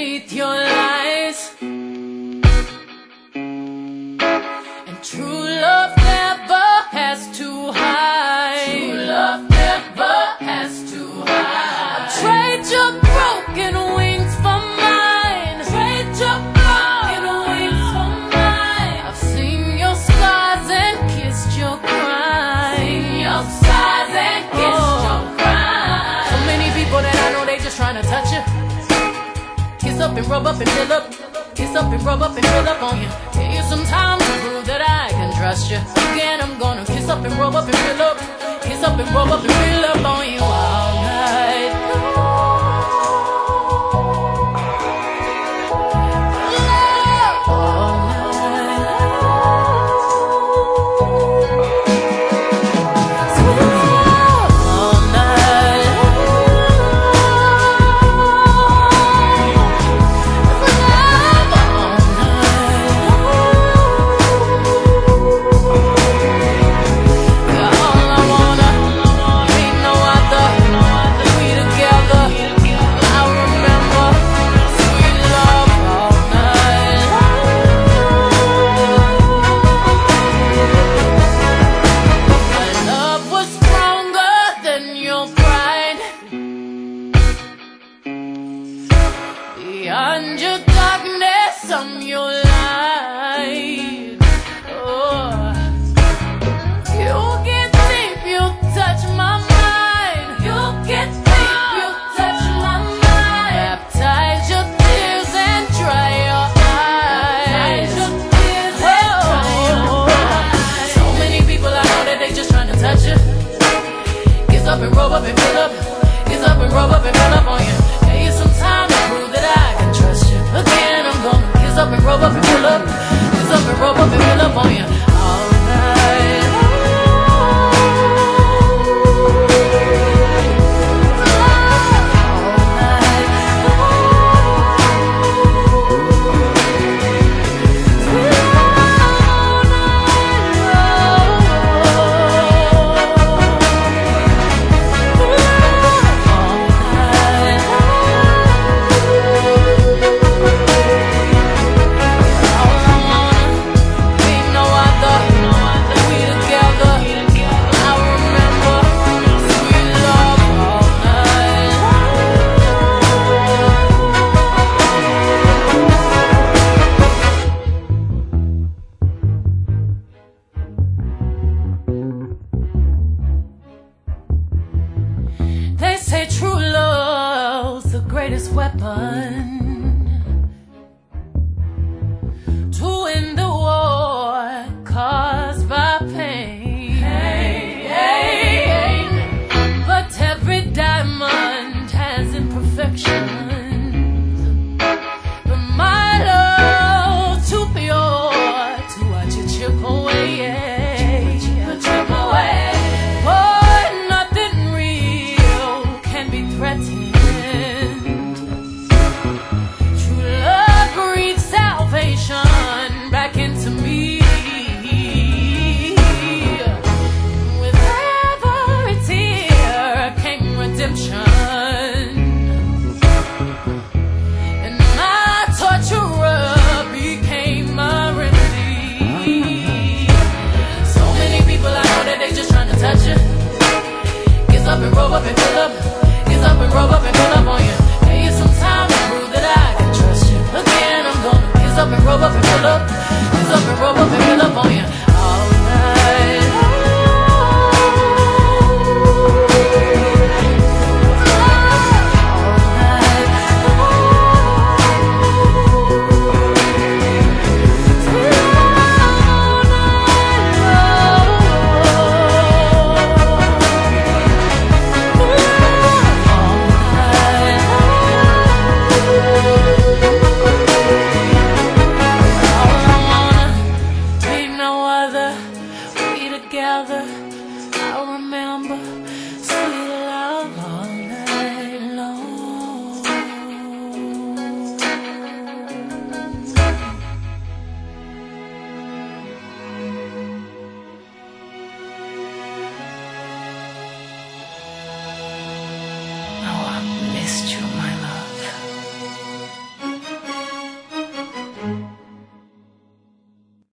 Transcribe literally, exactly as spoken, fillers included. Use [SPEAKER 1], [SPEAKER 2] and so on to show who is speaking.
[SPEAKER 1] beneath your lies. And true love never has to hide. True love never has to hide. Trade your broken wings for mine. Trade your broken wings for mine. I've seen your scars and kissed your cries. Seen your scars and kissed oh. your cries. So many people that I know, they just trying to touch you. Kiss up and rub up and fill up. Kiss up and rub up and fill up on you. Give you some time to prove that I can trust you. Again, I'm gonna kiss up and rub up and fill up. Kiss up and rub up and fill up on you all night. Beyond your darkness, I'm your light. Oh, you can think you touch my mind. You can think you touch my mind. Baptize your tears and dry your eyes. Baptize your tears and dry your eyes. So many people I know that they just trying to touch you. Kiss up and rub up and fill up. Kiss up and rub up and fill up on you. Give you some time to prove that I can trust you. Again, I'm gonna kiss up and rub up and fill up. Kiss up and rub up and fill up on you all night. They say true love's the greatest weapon to win the war caused by pain. Pain. But every diamond has imperfections. But my love's too pure to watch it chip away. Chip away. True love breathes salvation back into me. With every tear came redemption, and my torturer became my remedy. So many people I know that they just trying to touch you. Kiss up and rub up and fill up. Kiss up and rub up and fill up.